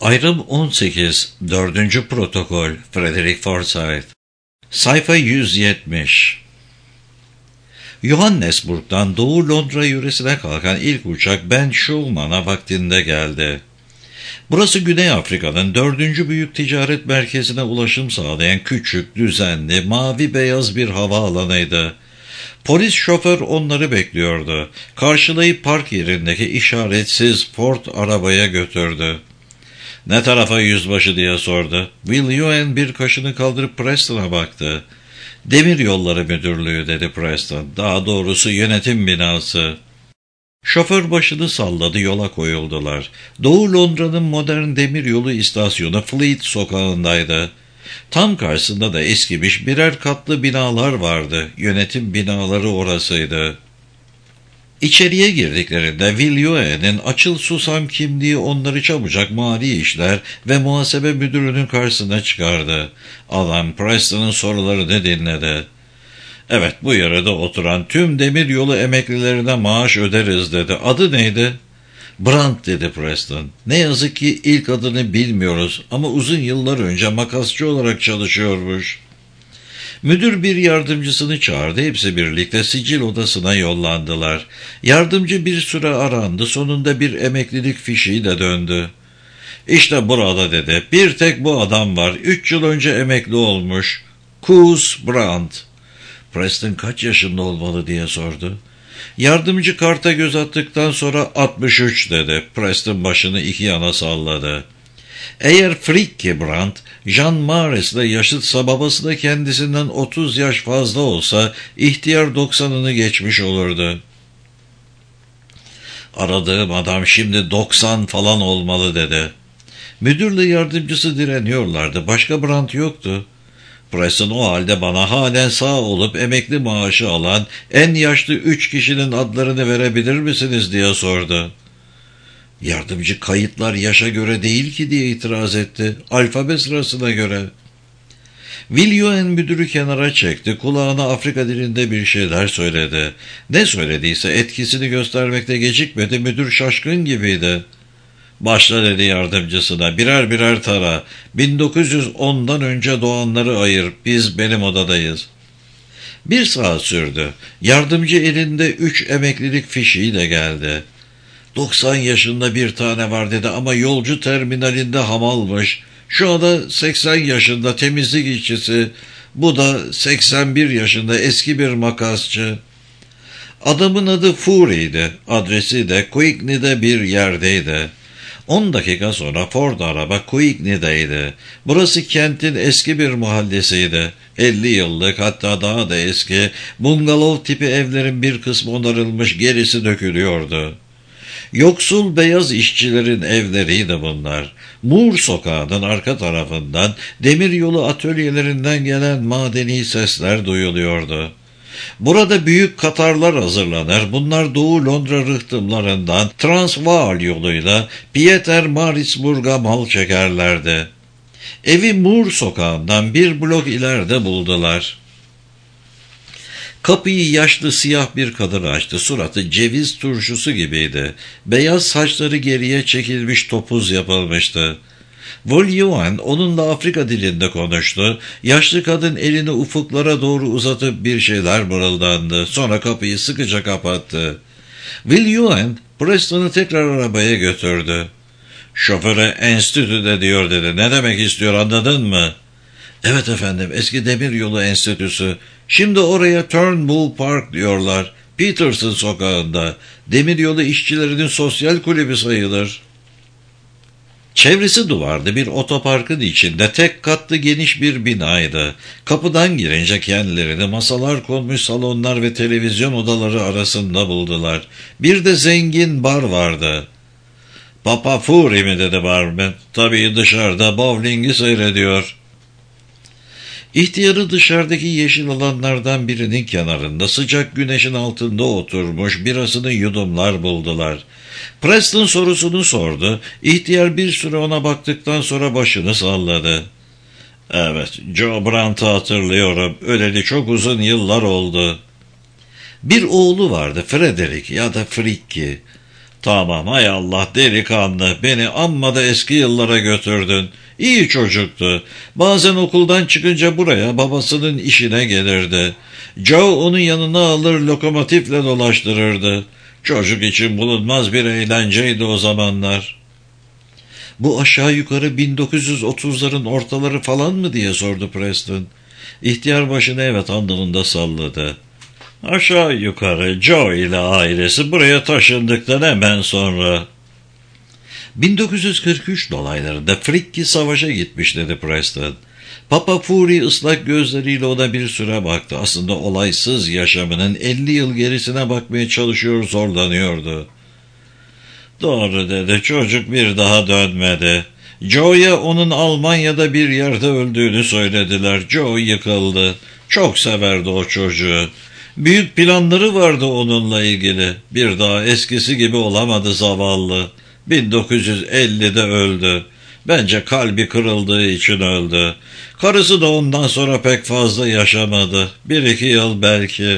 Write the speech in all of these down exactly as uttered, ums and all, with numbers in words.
Ayrım on sekiz. dördüncü Protokol. Frederick Forsyth. Sayfa yüz yetmiş. Johannesburg'dan Doğu Londra yöresine kalkan ilk uçak Ben Shulman'a vaktinde geldi. Burası Güney Afrika'nın dördüncü büyük ticaret merkezine ulaşım sağlayan küçük, düzenli, mavi beyaz bir havaalanıydı. Polis şoför onları bekliyordu. Karşılayıp park yerindeki işaretsiz Ford arabaya götürdü. "Ne tarafa yüzbaşı?" diye sordu. Will Ewan bir kaşını kaldırıp Preston'a baktı. "Demir Yolları Müdürlüğü," dedi Preston. "Daha doğrusu yönetim binası." Şoför başını salladı, yola koyuldular. Doğu Londra'nın modern demiryolu istasyonu Fleet sokağındaydı. Tam karşısında da eskimiş birer katlı binalar vardı. Yönetim binaları orasıydı. İçeriye girdiklerinde Will Ewan'in açıl susam kimliği onları çabucak mali işler ve muhasebe müdürünün karşısına çıkardı. Adam Preston'ın sorularını dinledi. "Evet, bu yerde oturan tüm demiryolu emeklilerine maaş öderiz," dedi. "Adı neydi?" "Brandt," dedi Preston. "Ne yazık ki ilk adını bilmiyoruz ama uzun yıllar önce makasçı olarak çalışıyormuş." Müdür bir yardımcısını çağırdı. Hepsi birlikte sicil odasına yollandılar. Yardımcı bir süre arandı. Sonunda bir emeklilik fişiyle döndü. "İşte burada," dedi. "Bir tek bu adam var. Üç yıl önce emekli olmuş. Koos Brandt." Preston kaç yaşında olmalı diye sordu. Yardımcı karta göz attıktan sonra altmış üç dedi. Preston başını iki yana salladı. Eğer Fricke Brandt, Jean Mares'le yaşıtsa babası da kendisinden otuz yaş fazla olsa ihtiyar doksanını geçmiş olurdu. "Aradığım adam şimdi doksan falan olmalı," dedi. Müdürle yardımcısı direniyorlardı. Başka Brandt yoktu. Preston, "O halde bana halen sağ olup emekli maaşı alan en yaşlı üç kişinin adlarını verebilir misiniz?" diye sordu. Yardımcı, "Kayıtlar yaşa göre değil ki," diye itiraz etti. "Alfabe sırasına göre." Will Ewan müdürü kenara çekti. Kulağına Afrika dilinde bir şeyler söyledi. Ne söylediyse etkisini göstermekte gecikmedi. Müdür şaşkın gibiydi. "Başla," dedi yardımcısına. "Birer birer tara. bin dokuz yüz ondan önce doğanları ayır. Biz benim odadayız." Bir saat sürdü. Yardımcı elinde üç emeklilik fişiyle geldi. doksan yaşında bir tane var," dedi, "ama yolcu terminalinde hamalmış. Şu anda seksen yaşında temizlik işçisi. Bu da seksen bir yaşında eski bir makasçı." Adamın adı Fury'ydi. Adresi de Quickney'de bir yerdeydi. On dakika sonra Ford araba Quickney'deydi. Burası kentin eski bir mahallesiydi. elli yıllık, hatta daha da eski, bungalov tipi evlerin bir kısmı onarılmış, gerisi dökülüyordu. Yoksul beyaz işçilerin evleriydi bunlar. Moore sokağının arka tarafından demiryolu atölyelerinden gelen madeni sesler duyuluyordu. Burada büyük katarlar hazırlanır. Bunlar Doğu Londra rıhtımlarından Transvaal yoluyla Pietermaritzburg'a mal çekerlerdi. Evi Moore sokağından bir blok ileride buldular. Kapıyı yaşlı siyah bir kadın açtı. Suratı ceviz turşusu gibiydi. Beyaz saçları geriye çekilmiş, topuz yapılmıştı. Will Ewan onunla Afrika dilinde konuştu. Yaşlı kadın elini ufuklara doğru uzatıp bir şeyler mırıldandı. Sonra kapıyı sıkıca kapattı. Will Ewan Preston'u tekrar arabaya götürdü. "Şoföre enstitüde diyor," dedi. "Ne demek istiyor, anladın mı?" "Evet efendim, eski demiryolu enstitüsü. Şimdi oraya Turnbull Park diyorlar. Peterson sokağında. Demiryolu işçilerinin sosyal kulübü sayılır." Çevresi duvarlı bir otoparkın içinde tek katlı geniş bir binaydı. Kapıdan girince kendilerini masalar konmuş salonlar ve televizyon odaları arasında buldular. Bir de zengin bar vardı. "Papa Fury mi?" dedi barmen. "Tabii, dışarıda bowling'i seyrediyor." İhtiyarı dışarıdaki yeşil alanlardan birinin kenarında sıcak güneşin altında oturmuş birasını yudumlar buldular. Preston sorusunu sordu. İhtiyar bir süre ona baktıktan sonra başını salladı. "Evet, Joe Brandt'ı hatırlıyorum. Öleli çok uzun yıllar oldu." Bir oğlu vardı, Frederick ya da Fricke. Tamam, hay Allah delikanlı, beni amma da eski yıllara götürdün. İyi çocuktu. Bazen okuldan çıkınca buraya babasının işine gelirdi. Joe onun yanına alır lokomotifle dolaştırırdı. Çocuk için bulunmaz bir eğlenceydi o zamanlar. Bu aşağı yukarı bin dokuz yüz otuzların ortaları falan mı diye sordu Preston. İhtiyar başını evet anlamında salladı. Aşağı yukarı Joe ile ailesi buraya taşındıktan hemen sonra. bin dokuz yüz kırk üç dolaylarında Fricke savaşa gitmiş dedi Preston. Papa Fury ıslak gözleriyle ona bir süre baktı. Aslında olaysız yaşamının elli yıl gerisine bakmaya çalışıyor, zorlanıyordu. Doğru dedi, çocuk bir daha dönmedi. Joe'ya onun Almanya'da bir yerde öldüğünü söylediler. Joe yıkıldı. Çok severdi o çocuğu. Büyük planları vardı onunla ilgili. Bir daha eskisi gibi olamadı zavallı. bin dokuz yüz ellide öldü. Bence kalbi kırıldığı için öldü. Karısı da ondan sonra pek fazla yaşamadı. Bir iki yıl belki.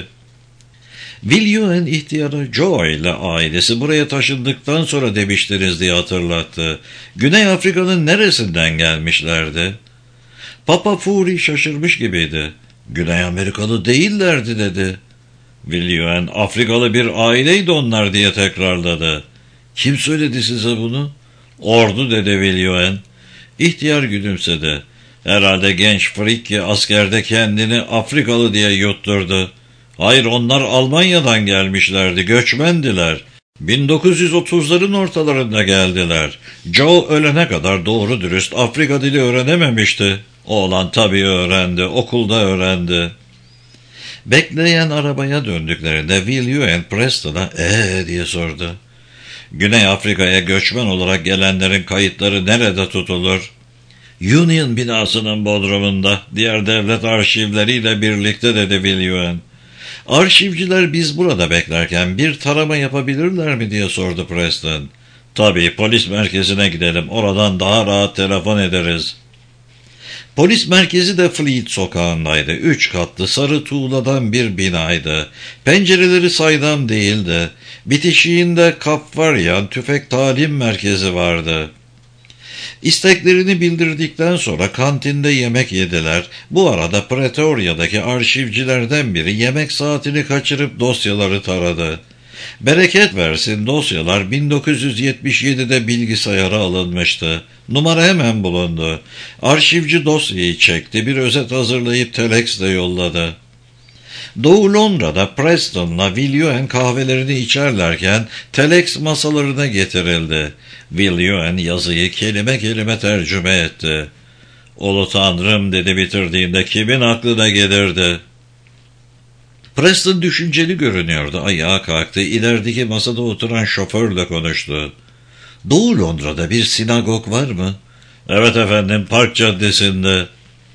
William ihtiyarı Joe ile ailesi buraya taşındıktan sonra demiştiniz diye hatırlattı. Güney Afrika'nın neresinden gelmişlerdi? Papa Fury şaşırmış gibiydi. Güney Amerikalı değillerdi dedi. William, Afrikalı bir aileydi onlar diye tekrarladı. Kim söyledi size bunu? Ordu dedi William. İhtiyar gülümsedi. Herhalde genç Fricke askerde kendini Afrikalı diye yutturdu. Hayır, onlar Almanya'dan gelmişlerdi, göçmendiler. bin dokuz yüz otuzların ortalarında geldiler. Joe ölene kadar doğru dürüst Afrika dili öğrenememişti. Oğlan tabii öğrendi, okulda öğrendi. Bekleyen arabaya döndüklerinde William Preston'a ee diye sordu. Güney Afrika'ya göçmen olarak gelenlerin kayıtları nerede tutulur? Union binasının bodrumunda, diğer devlet arşivleriyle birlikte dedi William. Arşivciler biz burada beklerken bir tarama yapabilirler mi diye sordu Preston. Tabii, polis merkezine gidelim, oradan daha rahat telefon ederiz. Polis merkezi de Fleet sokağındaydı. Üç katlı sarı tuğladan bir binaydı. Pencereleri saydam değildi. Bitişiğinde kap var ya, tüfek talim merkezi vardı. İsteklerini bildirdikten sonra kantinde yemek yediler. Bu arada Pretoria'daki arşivcilerden biri yemek saatini kaçırıp dosyaları taradı. Bereket versin, dosyalar bin dokuz yüz yetmiş yedide bilgisayara alınmıştı. Numara hemen bulundu. Arşivci dosyayı çekti, bir özet hazırlayıp telexle yolladı. Doğu Londra'da Preston'la William kahvelerini içerlerken telex masalarına getirildi. William yazıyı kelime kelime tercüme etti. "Ulu Tanrım" dedi bitirdiğinde, "kimin aklına gelirdi?" Preston düşünceli görünüyordu. Ayağa kalktı. İlerideki masada oturan şoförle konuştu. "Doğu Londra'da bir sinagog var mı?" "Evet efendim, Park Caddesi'nde."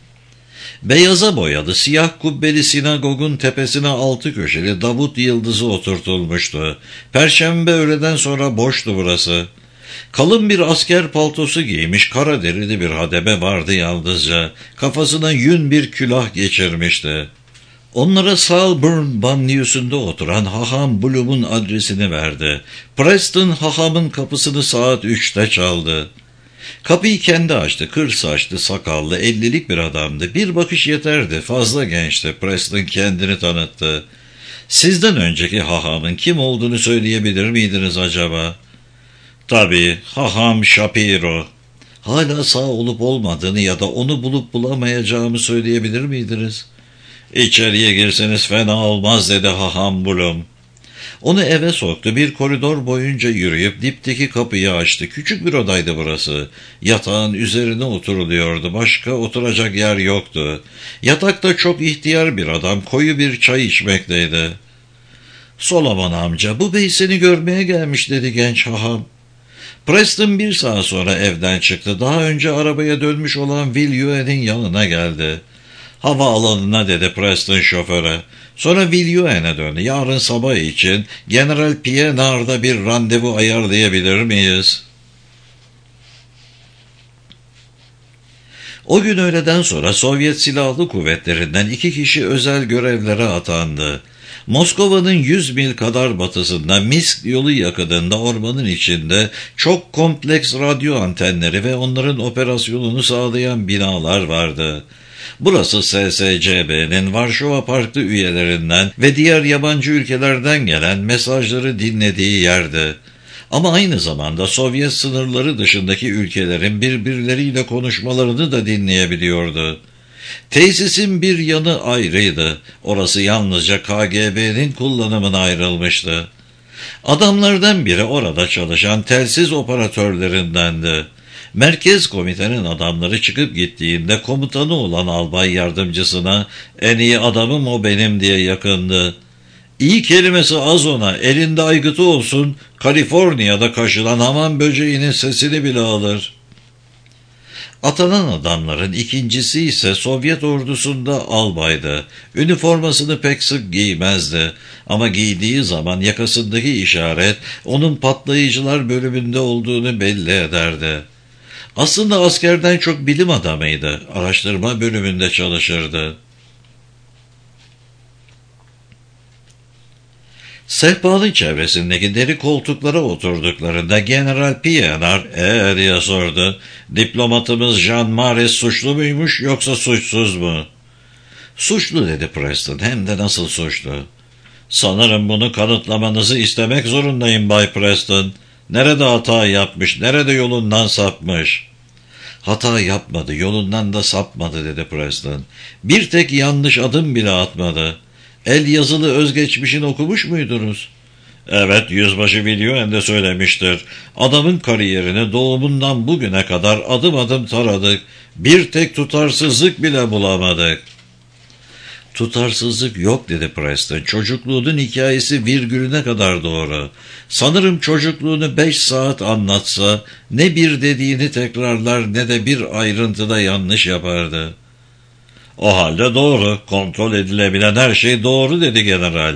Beyaza boyalı siyah kubbeli sinagogun tepesine altı köşeli Davut yıldızı oturtulmuştu. Perşembe öğleden sonra boştu burası. Kalın bir asker paltosu giymiş, kara derili bir hademe vardı yalnızca. Kafasına yün bir külah geçirmişti. Onlara Salburn banliyösünde oturan Haham Bloom'un adresini verdi. Preston Haham'ın kapısını saat üçte çaldı. Kapıyı kendi açtı. Kır saçlı, sakallı, ellilik bir adamdı. Bir bakış yeterdi. Fazla gençti. Preston kendini tanıttı. "Sizden önceki Haham'ın kim olduğunu söyleyebilir miydiniz acaba?" "Tabii, Haham Shapiro." "Hala sağ olup olmadığını ya da onu bulup bulamayacağımı söyleyebilir miydiniz?" "İçeriye girseniz fena olmaz" dedi Haham Bloom. Onu eve soktu. Bir koridor boyunca yürüyüp dipteki kapıyı açtı. Küçük bir odaydı burası. Yatağın üzerine oturuluyordu. Başka oturacak yer yoktu. Yatakta çok ihtiyar bir adam koyu bir çay içmekteydi. "Solomon amca, bu bey seni görmeye gelmiş" dedi genç Haham. Preston bir saat sonra evden çıktı. Daha önce arabaya dönmüş olan William'in yanına geldi. "Havaalanına" dedi Preston şoföre. Sonra William'e döndü. "Yarın sabah için General Pienaar'da bir randevu ayarlayabilir miyiz?" O gün öğleden sonra Sovyet Silahlı Kuvvetlerinden iki kişi özel görevlere atandı. Moskova'nın yüz mil kadar batısında Minsk yolu yakınında ormanın içinde çok kompleks radyo antenleri ve onların operasyonunu sağlayan binalar vardı. Burası S S C B'nin Varşova Parkı üyelerinden ve diğer yabancı ülkelerden gelen mesajları dinlediği yerdi. Ama aynı zamanda Sovyet sınırları dışındaki ülkelerin birbirleriyle konuşmalarını da dinleyebiliyordu. Tesisin bir yanı ayrıydı. Orası yalnızca K G B'nin kullanımına ayrılmıştı. Adamlardan biri orada çalışan telsiz operatörlerindendi. Merkez komitenin adamları çıkıp gittiğinde komutanı olan albay yardımcısına "En iyi adamım o benim" diye yakındı. İyi kelimesi az ona, elinde aygıtı olsun, Kaliforniya'da kaşınan hamam böceğinin sesini bile alır. Atanan adamların ikincisi ise Sovyet ordusunda albaydı. Üniformasını pek sık giymezdi ama giydiği zaman yakasındaki işaret onun patlayıcılar bölümünde olduğunu belli ederdi. Aslında askerden çok bilim adamıydı, araştırma bölümünde çalışırdı. Sehpanın çevresindeki deri koltuklara oturduklarında General Pienaar "Eee" diye sordu. "Diplomatımız Jean Mares suçlu muymuş yoksa suçsuz mu?" "Suçlu" dedi Preston, "hem de nasıl suçlu?" "Sanırım bunu kanıtlamanızı istemek zorundayım Bay Preston. Nerede hata yapmış, nerede yolundan sapmış?" "Hata yapmadı, yolundan da sapmadı" dedi Preston. "Bir tek yanlış adım bile atmadı." "El yazılı özgeçmişini okumuş muydunuz?" "Evet, yüzbaşı Viljoen de söylemiştir. Adamın kariyerini doğumundan bugüne kadar adım adım taradık. Bir tek tutarsızlık bile bulamadık." "Tutarsızlık yok" dedi Preston. "Çocukluğunun hikayesi virgülüne kadar doğru. Sanırım çocukluğunu beş saat anlatsa ne bir dediğini tekrarlar ne de bir ayrıntıda yanlış yapardı." "O halde doğru. Kontrol edilebilen her şey doğru" dedi general.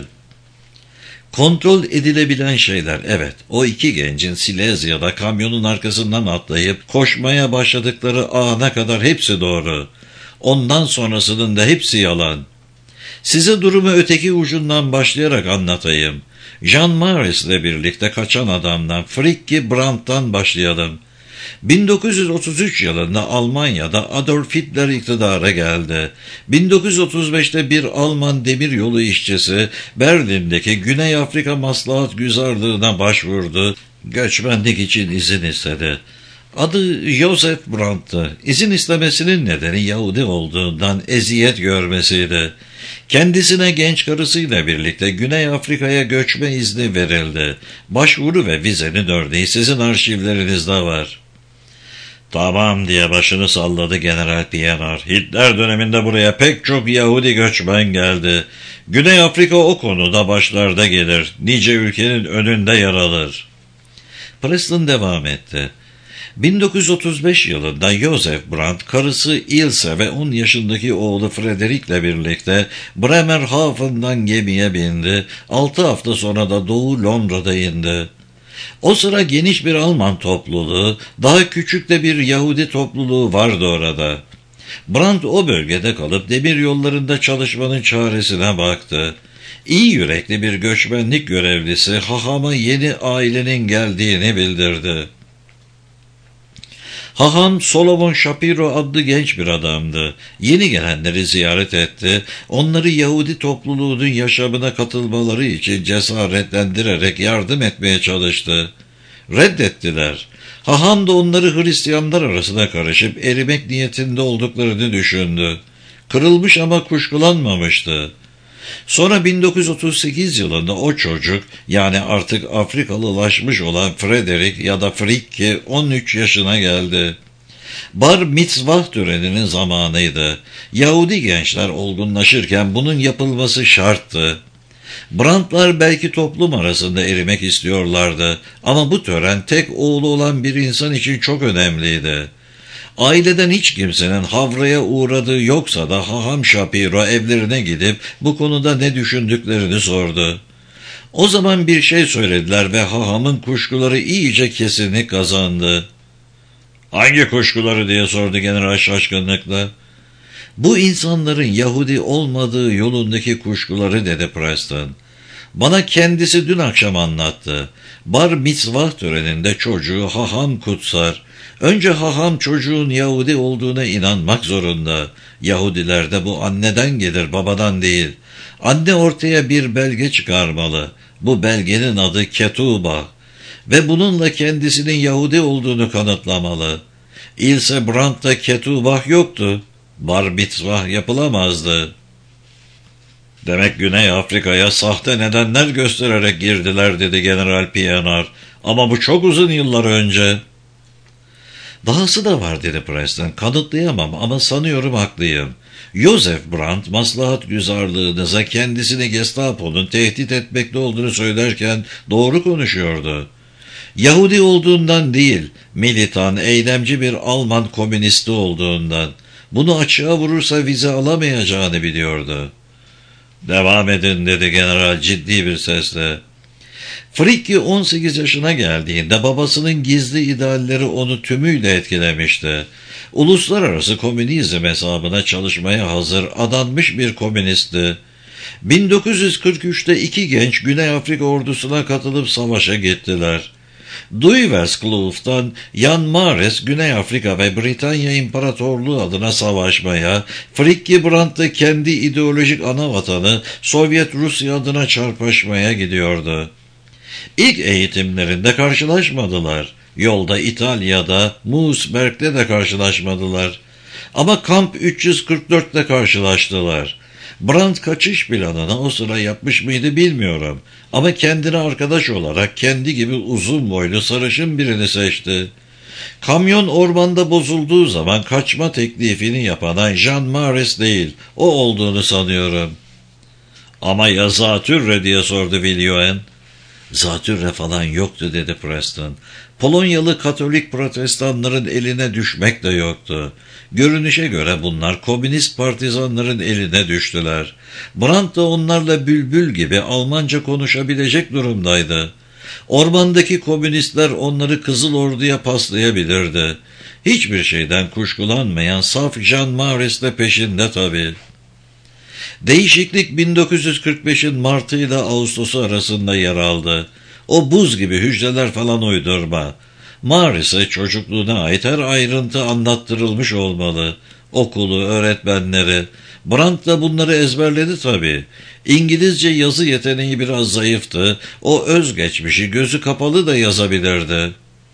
Kontrol edilebilen şeyler, evet. O iki gencin Silezya'da kamyonun arkasından atlayıp koşmaya başladıkları ana kadar hepsi doğru. Ondan sonrasının da hepsi yalan. Size durumu öteki ucundan başlayarak anlatayım. Jean Mares'le birlikte kaçan adamdan, Fricke Brandt'tan başlayalım. bin dokuz yüz otuz üç yılında Almanya'da Adolf Hitler iktidara geldi. bin dokuz yüz otuz beşte bir Alman demiryolu işçisi Berlin'deki Güney Afrika Maslahat Güzarlığı'na başvurdu. Göçmenlik için izin istedi. Adı Joseph Brandt'tı. İzin istemesinin nedeni Yahudi olduğundan eziyet görmesiydi. Kendisine genç karısıyla birlikte Güney Afrika'ya göçme izni verildi. Başvuru ve vizenin örneği sizin arşivlerinizde var. "Tamam" diye başını salladı General Pienaar. "Hitler döneminde buraya pek çok Yahudi göçmen geldi. Güney Afrika o konuda başlarda gelir. Nice ülkenin önünde yer alır." Preston devam etti. bin dokuz yüz otuz beş yılında Joseph Brandt, karısı Ilse ve on yaşındaki oğlu Frederick'le birlikte Bremerhaven'dan gemiye bindi. Altı hafta sonra da Doğu Londra'da indi. O sıra geniş bir Alman topluluğu, daha küçük de bir Yahudi topluluğu vardı orada. Brandt o bölgede kalıp demir yollarında çalışmanın çaresine baktı. İyi yürekli bir göçmenlik görevlisi hahama yeni ailenin geldiğini bildirdi. Haham Solomon Shapiro adlı genç bir adamdı. Yeni gelenleri ziyaret etti. Onları Yahudi topluluğunun yaşamına katılmaları için cesaretlendirerek yardım etmeye çalıştı. Reddettiler. Haham da onları Hristiyanlar arasına karışıp erimek niyetinde olduklarını düşündü. Kırılmış ama kuşkulanmamıştı. Sonra bin dokuz yüz otuz sekiz yılında o çocuk, yani artık Afrikalılaşmış olan Frederick ya da Fricke on üç yaşına geldi. Bar mitzvah töreninin zamanıydı. Yahudi gençler olgunlaşırken bunun yapılması şarttı. Brandtlar belki toplum arasında erimek istiyorlardı ama bu tören tek oğlu olan bir insan için çok önemliydi. Aileden hiç kimsenin havraya uğradığı yoksa da haham Shapiro evlerine gidip bu konuda ne düşündüklerini sordu. O zaman bir şey söylediler ve hahamın kuşkuları iyice kesinlik kazandı. "Hangi kuşkuları?" diye sordu general şaşkınlıkla. "Bu insanların Yahudi olmadığı yolundaki kuşkuları" dedi Preston. Bana kendisi dün akşam anlattı. Bar mitzvah töreninde çocuğu haham kutsar. Önce haham çocuğun Yahudi olduğuna inanmak zorunda. Yahudilerde bu anneden gelir, babadan değil. Anne ortaya bir belge çıkarmalı. Bu belgenin adı Ketuba ve bununla kendisinin Yahudi olduğunu kanıtlamalı. İlse Brandt'ta Ketubah yoktu. Bar mitzvah yapılamazdı. Demek Güney Afrika'ya sahte nedenler göstererek girdiler dedi General Pienaar. Ama bu çok uzun yıllar önce. Dahası da var dedi Preston. Kanıtlayamam ama sanıyorum haklıyım. Joseph Brandt maslahat güzarlığınıza kendisini Gestapo'nun tehdit etmekte olduğunu söylerken doğru konuşuyordu. Yahudi olduğundan değil, militan, eylemci bir Alman komünisti olduğundan. Bunu açığa vurursa vize alamayacağını biliyordu. Devam edin dedi general ciddi bir sesle. Fricke on sekiz yaşına geldiğinde babasının gizli idealleri onu tümüyle etkilemişti. Uluslararası komünizm hesabına çalışmaya hazır, adanmış bir komünistti. bin dokuz yüz kırk üçte iki genç Güney Afrika ordusuna katılıp savaşa gittiler. Duiverskloof'tan Jan Mares, Güney Afrika ve Britanya İmparatorluğu adına savaşmaya, Fricke Brandt'ı kendi ideolojik anavatanı Sovyet Rusya adına çarpışmaya gidiyordu. İlk eğitimlerinde karşılaşmadılar. Yolda İtalya'da, Moosberg'de de karşılaşmadılar. Ama Kamp üç yüz kırk dörtte karşılaştılar. Brandt kaçış planını o sıra yapmış mıydı bilmiyorum. Ama kendine arkadaş olarak kendi gibi uzun boylu sarışın birini seçti. Kamyon ormanda bozulduğu zaman kaçma teklifini yapan Jan Mares değil, o olduğunu sanıyorum. Ama ya zatürre diye sordu Viljoen. Zatürre falan yoktu dedi Preston. Polonyalı Katolik protestanların eline düşmek de yoktu. Görünüşe göre bunlar komünist partizanların eline düştüler. Brandt da onlarla bülbül gibi Almanca konuşabilecek durumdaydı. Ormandaki komünistler onları Kızıl Ordu'ya paslayabilirdi. Hiçbir şeyden kuşkulanmayan saf Jan Mares de peşinde tabii. Değişiklik bin dokuz yüz kırk beşin Martı ile Ağustos'u arasında yer aldı. O buz gibi hücreler falan uydurma. Mares'e çocukluğuna ait her ayrıntı anlattırılmış olmalı. Okulu, öğretmenleri. Brandt da bunları ezberledi tabii. İngilizce yazı yeteneği biraz zayıftı. O özgeçmişi gözü kapalı da yazabilirdi.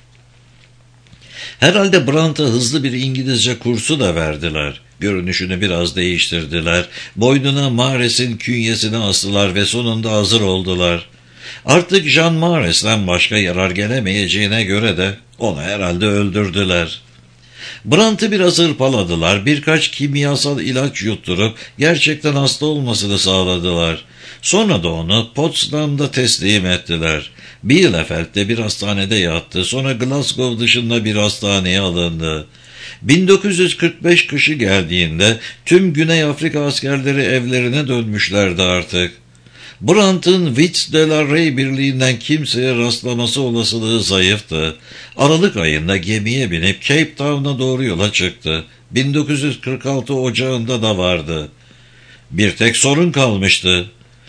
Herhalde Brandt'a hızlı bir İngilizce kursu da verdiler. Görünüşünü biraz değiştirdiler. Boynuna Mares'in künyesini astılar ve sonunda hazır oldular. Artık Jan Mares'ten başka yarar gelemeyeceğine göre de onu herhalde öldürdüler. Brandt'ı biraz hırpaladılar, birkaç kimyasal ilaç yutturup gerçekten hasta olmasını sağladılar. Sonra da onu Potsdam'da teslim ettiler. Bielefeld'de bir hastanede yattı, sonra Glasgow dışında bir hastaneye alındı. bin dokuz yüz kırk beş kışı geldiğinde tüm Güney Afrika askerleri evlerine dönmüşlerdi artık. Brandt'ın Wits de la Rey birliğinden kimseye rastlaması olasılığı zayıftı. Aralık ayında gemiye binip Cape Town'a doğru yola çıktı. bin dokuz yüz kırk altı ocağında da vardı. Bir tek sorun kalmıştı.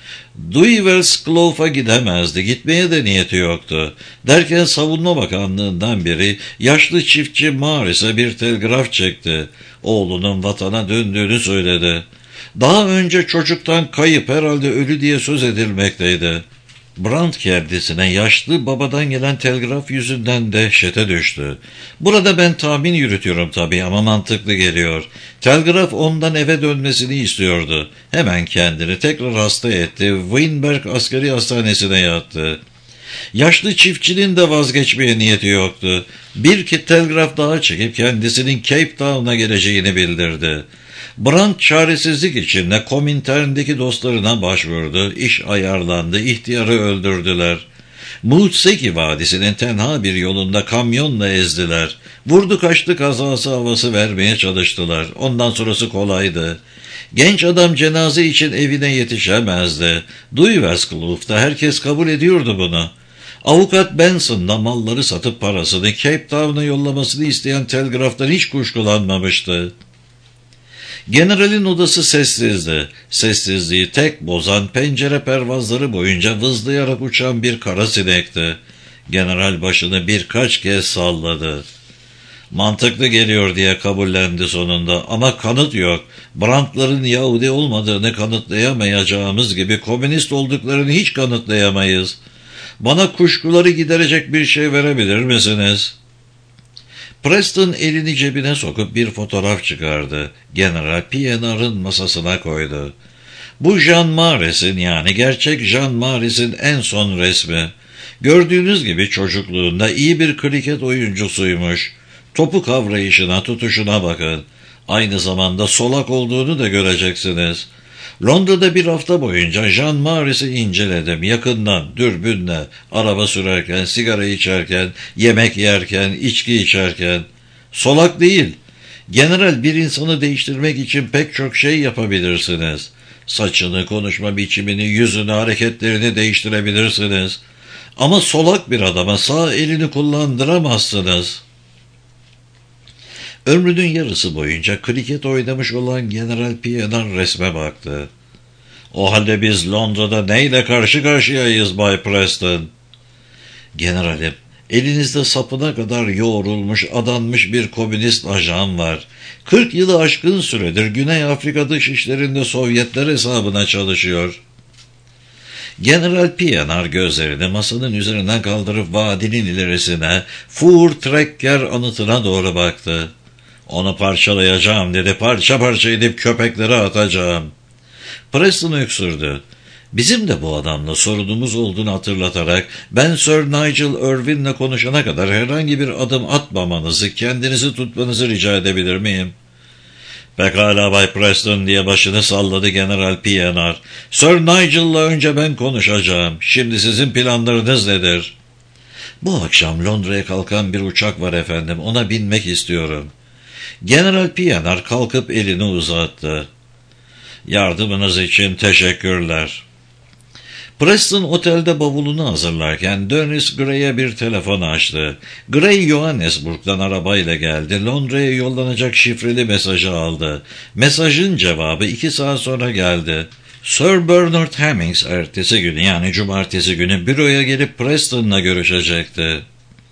Duiverskloof'a gidemezdi, gitmeye de niyeti yoktu. Derken Savunma Bakanlığı'ndan biri yaşlı çiftçi Mares'e bir telgraf çekti. Oğlunun vatana döndüğünü söyledi. Daha önce çocuktan kayıp, herhalde ölü diye söz edilmekteydi. Brandt kendisine yaşlı babadan gelen telgraf yüzünden dehşete düştü. Burada ben tahmin yürütüyorum tabii ama mantıklı geliyor. Telgraf ondan eve dönmesini istiyordu. Hemen kendini tekrar hasta etti. Weinberg askeri hastanesine yattı. Yaşlı çiftçinin de vazgeçmeye niyeti yoktu. Bir ki telgraf daha çekip kendisinin Cape Town'a geleceğini bildirdi. Brandt çaresizlik içinde Komintern'deki dostlarına başvurdu. İş ayarlandı, ihtiyarı öldürdüler. Mutseki Vadisi'nin tenha bir yolunda kamyonla ezdiler. Vurdu kaçtı kazası havası vermeye çalıştılar. Ondan sonrası kolaydı. Genç adam cenaze için evine yetişemezdi. Duiverskloof'ta herkes kabul ediyordu bunu. Avukat Benson da malları satıp parasını Cape Town'a yollamasını isteyen telgraftan hiç kuşkulanmamıştı. Generalin odası sessizdi. Sessizliği tek bozan pencere pervazları boyunca vızlayarak uçan bir kara sinekti. General başını birkaç kez salladı. Mantıklı geliyor diye kabullendi sonunda ama kanıt yok. Brandtların Yahudi olmadığını kanıtlayamayacağımız gibi komünist olduklarını hiç kanıtlayamayız. Bana kuşkuları giderecek bir şey verebilir misiniz? Preston elini cebine sokup bir fotoğraf çıkardı. General P N R'ın masasına koydu. Bu Jean Mares'in, yani gerçek Jean Mares'in en son resmi. Gördüğünüz gibi çocukluğunda iyi bir kriket oyuncusuymuş. Topu kavrayışına, tutuşuna bakın. Aynı zamanda solak olduğunu da göreceksiniz. Londra'da bir hafta boyunca Jean Mares'i inceledim. Yakından, dürbünle, araba sürerken, sigara içerken, yemek yerken, içki içerken. Solak değil. General, bir insanı değiştirmek için pek çok şey yapabilirsiniz. Saçını, konuşma biçimini, yüzünü, hareketlerini değiştirebilirsiniz. Ama solak bir adama sağ elini kullandıramazsınız. Ömrünün yarısı boyunca kriket oynamış olan General P N resme baktı. O halde biz Londra'da neyle karşı karşıyayız Bay Preston? Generalim, elinizde sapına kadar yoğrulmuş, adanmış bir komünist ajan var. Kırk yılı aşkın süredir Güney Afrika dışişlerinde Sovyetler hesabına çalışıyor. General P N R gözlerini masanın üzerinden kaldırıp vadinin ilerisine, Fur Trekker anıtına doğru baktı. Onu parçalayacağım dedi, parça parça edip köpeklere atacağım. Preston öksürdü. Bizim de bu adamla sorunumuz olduğunu hatırlatarak, ben Sir Nigel Irwin'le konuşana kadar herhangi bir adım atmamanızı, kendinizi tutmanızı rica edebilir miyim? Pekala Bay Preston diye başını salladı General P N R. Sir Nigel'la önce ben konuşacağım. Şimdi sizin planlarınız nedir? Bu akşam Londra'ya kalkan bir uçak var efendim. Ona binmek istiyorum. General P N R kalkıp elini uzattı. Yardımınız için teşekkürler. Preston otelde bavulunu hazırlarken Dennis Gray'e bir telefon açtı. Gray Johannesburg'dan arabayla geldi. Londra'ya yollanacak şifreli mesajı aldı. Mesajın cevabı iki saat sonra geldi. Sir Bernard Hemmings ertesi günü, yani cumartesi günü büroya gelip Preston'la görüşecekti.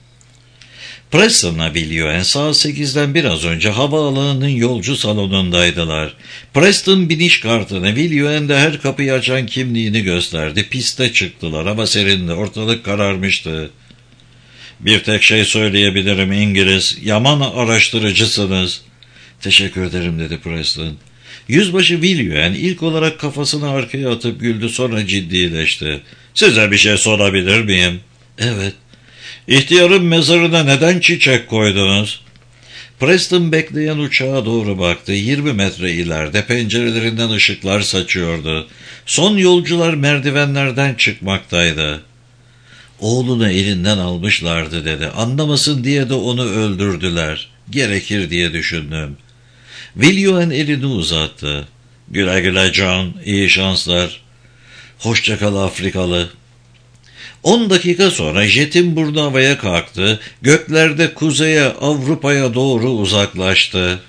Preston'la Viljoen saat sekizden biraz önce havaalanının yolcu salonundaydılar. Preston biniş kartını, Viljoen de her kapıyı açan kimliğini gösterdi. Piste çıktılar. Hava serindi, ortalık kararmıştı. Bir tek şey söyleyebilirim İngiliz, yaman araştırıcısınız. Teşekkür ederim dedi Preston. Yüzbaşı Viljoen ilk olarak kafasını arkaya atıp güldü, sonra ciddileşti. Size bir şey sorabilir miyim? Evet. İhtiyarın mezarına neden çiçek koydunuz? Preston bekleyen uçağa doğru baktı. Yirmi metre ileride pencerelerinden ışıklar saçıyordu. Son yolcular merdivenlerden çıkmaktaydı. Oğlunu elinden almışlardı dedi. Anlamasın diye de onu öldürdüler. Gerekir diye düşündüm. Viljoen elini uzattı. Güle güle John, iyi şanslar. Hoşça kal Afrikalı. On dakika sonra jetin burnu havaya kalktı, göklerde kuzeye, Avrupa'ya doğru uzaklaştı.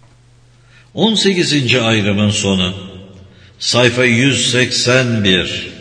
on sekizinci ayrımın sonu. Sayfa yüz seksen bir.